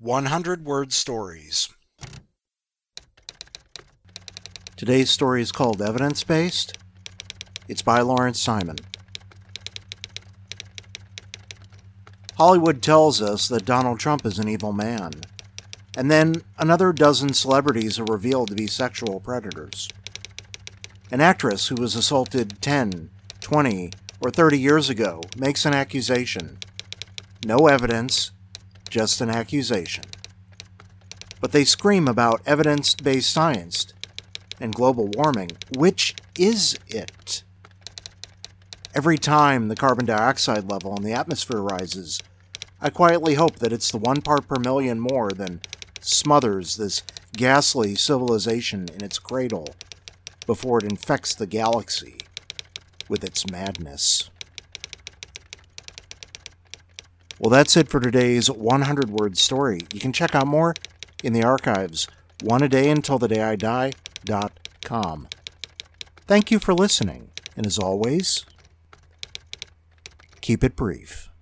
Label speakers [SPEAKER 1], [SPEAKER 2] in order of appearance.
[SPEAKER 1] 100-word stories.
[SPEAKER 2] Today's story is called Evidence-Based. It's by Lawrence Simon. Hollywood tells us that Donald Trump is an evil man, and then another dozen celebrities are revealed to be sexual predators. An actress who was assaulted 10, 20, or 30 years ago makes an accusation. No evidence, just an accusation. But they scream about evidence-based science and global warming. Which is it? Every time the carbon dioxide level in the atmosphere rises, I quietly hope that it's the 1 part per million more than smothers this ghastly civilization in its cradle before it infects the galaxy with its madness. Well, that's it for today's 100-word story. You can check out more in the archives, oneadayuntilthedayidie.com. Thank you for listening, and as always, keep it brief.